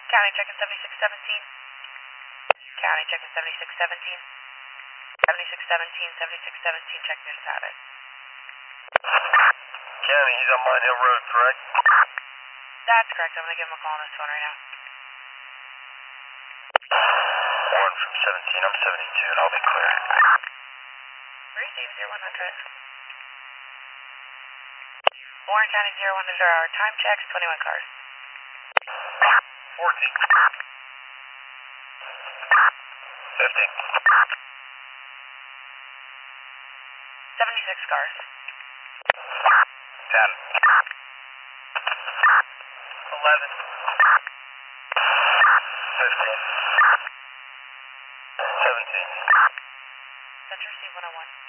County checking 7617. County checking 7617. 7617, 7617, check your status. County, he's on Mine Hill Road, correct? That's correct. I'm going to give him a call on his phone right now. 1 from 17, I'm 72, and I'll be clear. Receive 0100. Warren County 0100, our time checks, 21 cars. 14. 15. 76 cars. 10. 11. 15. 17. Center C 101.